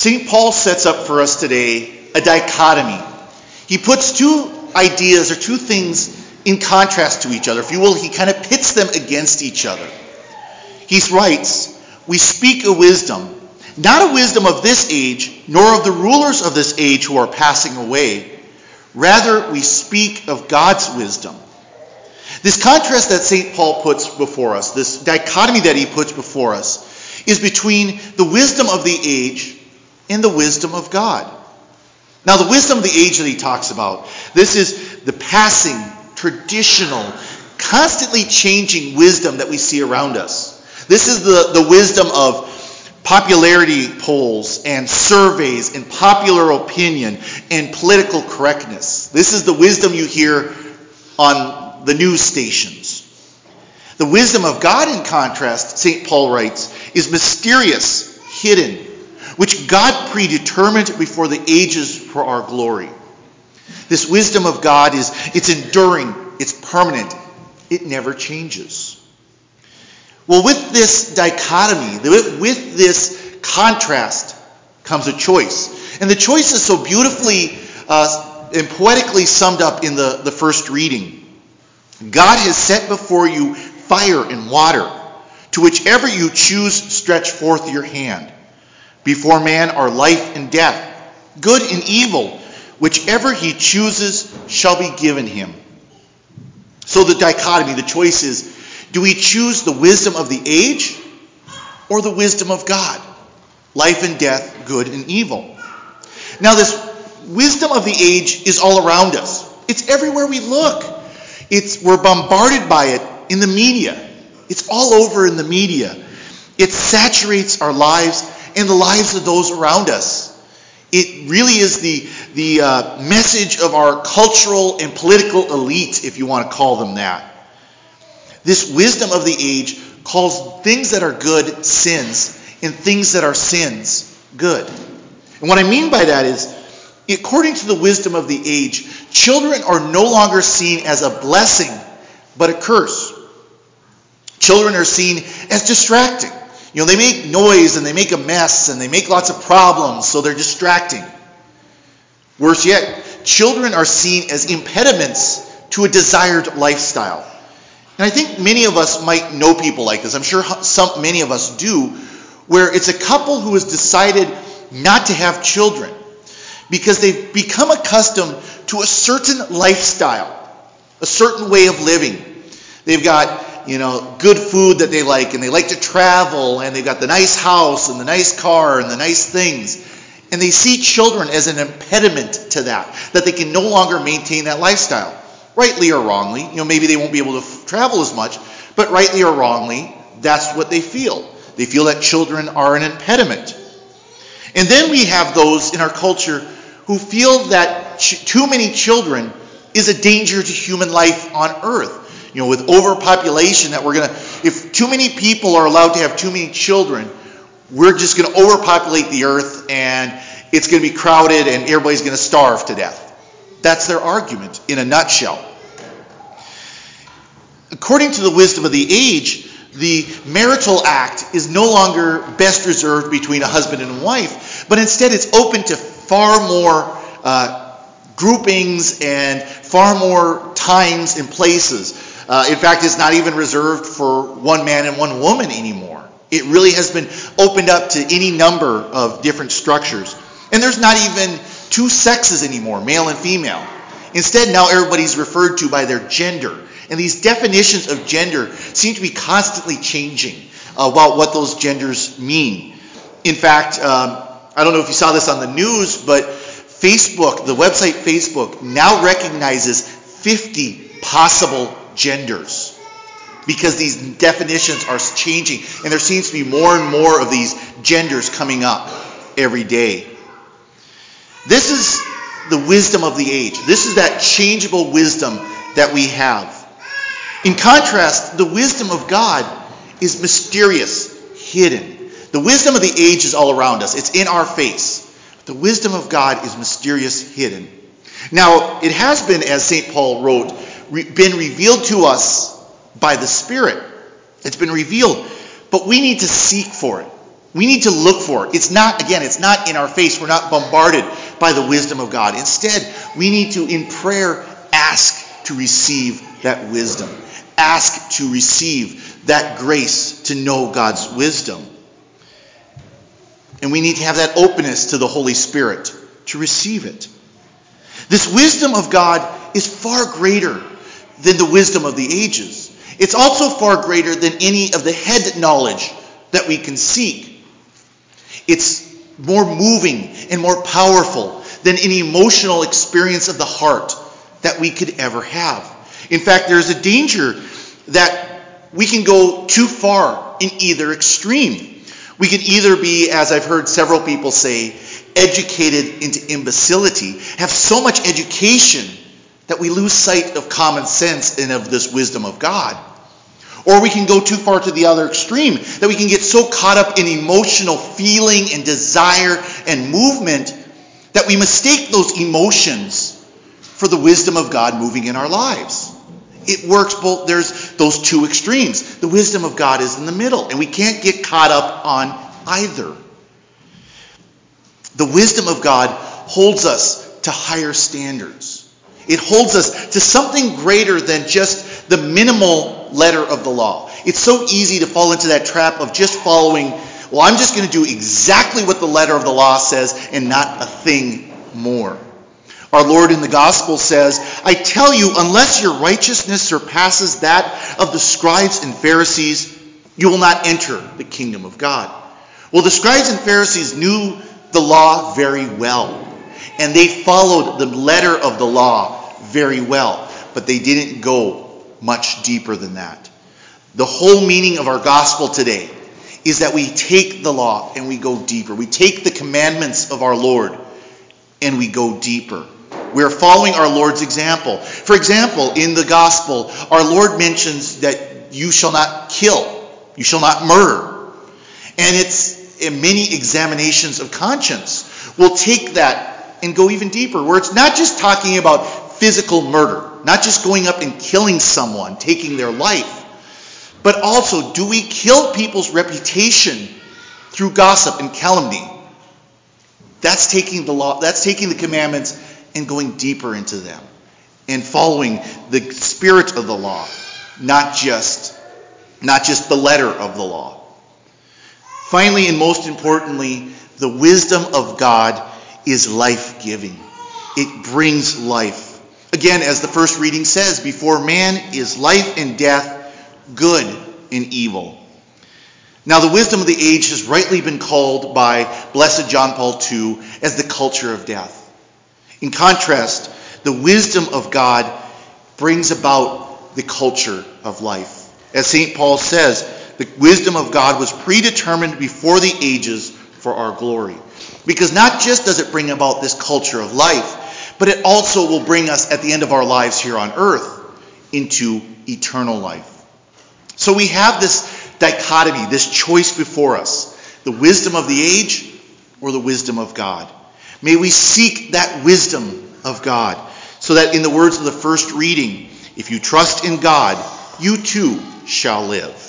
St. Paul sets up for us today a dichotomy. He puts two ideas or two things in contrast to each other. If you will, he kind of pits them against each other. He writes, "We speak a wisdom, not a wisdom of this age, nor of the rulers of this age who are passing away. Rather, we speak of God's wisdom." This contrast that St. Paul puts before us, this dichotomy that he puts before us, is between the wisdom of the age and the wisdom of God. Now, the wisdom of the age that he talks about, this is the passing, traditional, constantly changing wisdom that we see around us. This is the wisdom of popularity polls and surveys and popular opinion and political correctness. This is the wisdom you hear on the news stations. The wisdom of God, in contrast, St. Paul writes, is mysterious, hidden, which God predetermined before the ages for our glory. This wisdom of God it's enduring, it's permanent, it never changes. Well, with this dichotomy, with this contrast, comes a choice. And the choice is so beautifully and poetically summed up in the first reading. God has set before you fire and water. To whichever you choose, stretch forth your hand. Before man are life and death, good and evil. Whichever he chooses shall be given him. So the dichotomy, the choice is, do we choose the wisdom of the age or the wisdom of God? Life and death, good and evil. Now, this wisdom of the age is all around us. It's everywhere we look. We're bombarded by it in the media. It's all over in the media. It saturates our lives and the lives of those around us. It really is the message of our cultural and political elite, if you want to call them that. This wisdom of the age calls things that are good sins and things that are sins good. And what I mean by that is, according to the wisdom of the age, children are no longer seen as a blessing, but a curse. Children are seen as distracting. They make noise and they make a mess and they make lots of problems, so they're distracting. Worse yet, children are seen as impediments to a desired lifestyle. And I think many of us might know people like this. I'm sure many of us do, where it's a couple who has decided not to have children because they've become accustomed to a certain lifestyle, a certain way of living. They've got good food that they like, and they like to travel, and they've got the nice house and the nice car and the nice things. And they see children as an impediment to that they can no longer maintain that lifestyle. Rightly or wrongly, maybe they won't be able to travel as much, but rightly or wrongly, that's what they feel. They feel that children are an impediment. And then we have those in our culture who feel that too many children is a danger to human life on earth. With overpopulation, if too many people are allowed to have too many children, we're just going to overpopulate the earth and it's going to be crowded and everybody's going to starve to death. That's their argument in a nutshell. According to the wisdom of the age, the marital act is no longer best reserved between a husband and a wife, but instead it's open to far more groupings and far more times and places. In fact, it's not even reserved for one man and one woman anymore. It really has been opened up to any number of different structures. And there's not even two sexes anymore, male and female. Instead, now everybody's referred to by their gender. And these definitions of gender seem to be constantly changing about what those genders mean. In fact, I don't know if you saw this on the news, but Facebook, the website Facebook, now recognizes 50 possible genders because these definitions are changing. And there seems to be more and more of these genders coming up every day. This is the wisdom of the age. This is that changeable wisdom that we have. In contrast, the wisdom of God is mysterious, hidden. The wisdom of the age is all around us. It's in our face. The wisdom of God is mysterious, hidden. Now, it has been, as St. Paul wrote, been revealed to us by the Spirit. It's been revealed, but we need to seek for it. We need to look for it. It's not in our face. We're not bombarded by the wisdom of God. Instead, we need to, in prayer, ask to receive that wisdom. Ask to receive that grace to know God's wisdom. And we need to have that openness to the Holy Spirit to receive it. This wisdom of God is far greater than the wisdom of the ages. It's also far greater than any of the head knowledge that we can seek. It's more moving and more powerful than any emotional experience of the heart that we could ever have. In fact, there's a danger that we can go too far in either extreme. We can either be, as I've heard several people say, educated into imbecility, have so much education that we lose sight of common sense and of this wisdom of God. Or we can go too far to the other extreme, that we can get so caught up in emotional feeling and desire and movement that we mistake those emotions for the wisdom of God moving in our lives. It works both. There's those two extremes. The wisdom of God is in the middle, and we can't get caught up on either. The wisdom of God holds us to higher standards. It holds us to something greater than just the minimal letter of the law. It's so easy to fall into that trap of just following, well, I'm just going to do exactly what the letter of the law says and not a thing more. Our Lord in the gospel says, I tell you, unless your righteousness surpasses that of the scribes and Pharisees, you will not enter the kingdom of God. Well, the scribes and Pharisees knew the law very well, and they followed the letter of the law very well, but they didn't go much deeper than that. The whole meaning of our gospel today is that we take the law and we go deeper. We take the commandments of our Lord and we go deeper. We're following our Lord's example. For example, in the gospel, our Lord mentions that you shall not kill, you shall not murder. And it's in many examinations of conscience. We'll take that and go even deeper, where it's not just talking about physical murder, not just going up and killing someone, taking their life, but also, do we kill people's reputation through gossip and calumny? That's taking the law, that's taking the commandments and going deeper into them and following the spirit of the law, not just the letter of the law. Finally, and most importantly, the wisdom of God is life-giving. It brings life. Again, as the first reading says, before man is life and death, good and evil. Now, the wisdom of the age has rightly been called by Blessed John Paul II as the culture of death. In contrast, the wisdom of God brings about the culture of life. As St. Paul says, the wisdom of God was predetermined before the ages for our glory. Because not just does it bring about this culture of life, but it also will bring us at the end of our lives here on earth into eternal life. So we have this dichotomy, this choice before us, the wisdom of the age or the wisdom of God. May we seek that wisdom of God, so that in the words of the first reading, if you trust in God, you too shall live.